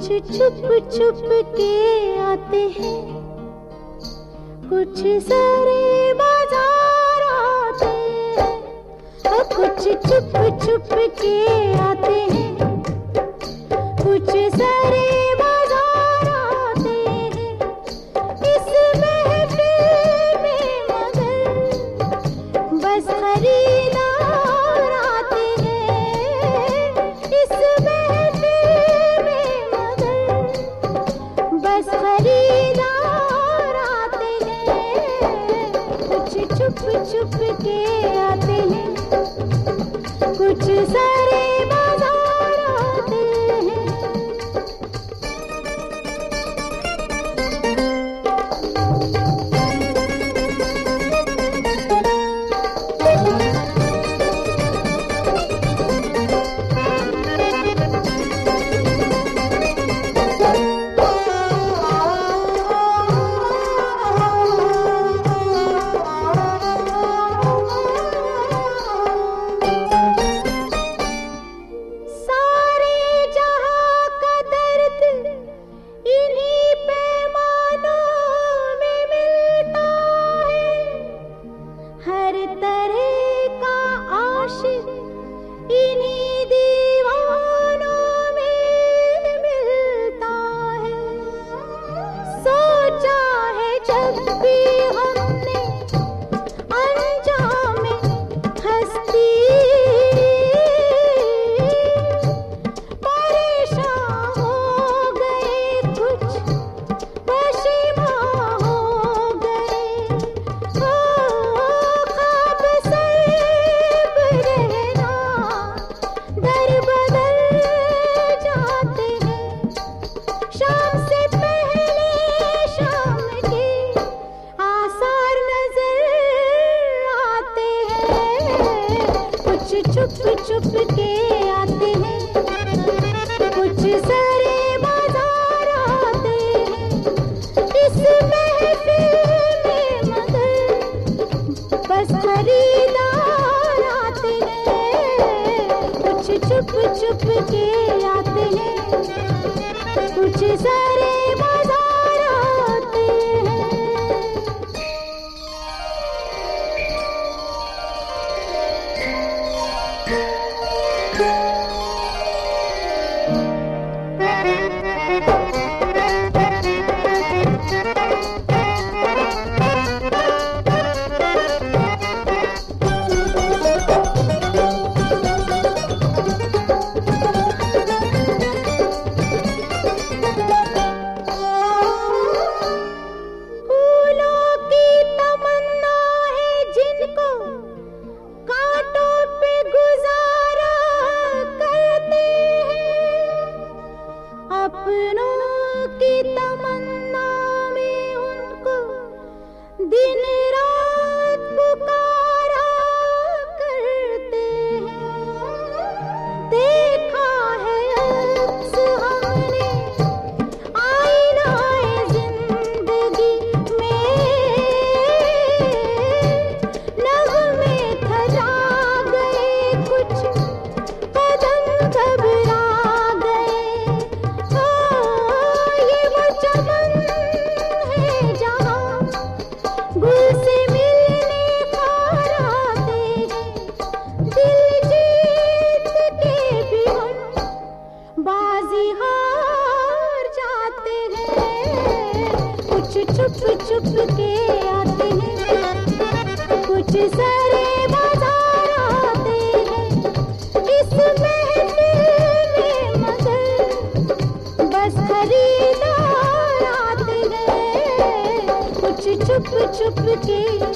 छुप छुप के आते हैं, कुछ सारे बाजार आते हैं, और कुछ छुप छुप के आते हैं, कुछ सारे बाजार आते हैं। इस महफिल में मगर बस खरीदार आते हैं, इस महफिल में मगर बस खरीदार आते हैं। कुछ छुप छुप के आते हैं, कुछ सारे बाजार आते हैं। इन्हीं दीवानों में मिलता है। सोचा है जब भी हमने अंजाम हस्ती, परेशान हो गए कुछ परेशान हो गए, ख्वाब सर्ब रहना दर बदल जाते हैं। शाम से पहले शाम के आसार नजर आते हैं, कुछ छुप छुप के आते हैं, कुछ सारे बाजार आते हैं। इस महफिल में मगर बस खरीदार आते हैं, कुछ छुप छुप के आते हैं, कुछ सारे बाजार आते हैं। अपनों की तमन्ना में उनको दिन रात पुकारा करते हैं। देखा है अक्स हमने आईनाए जिंदगी में, नग़्मे थजा गए कुछ कदम घबरा छुप छुप के आते हैं, कुछ सारे बाजार आते हैं। इस महफिल में मगर बस खरीदार आते हैं, कुछ छुप छुप के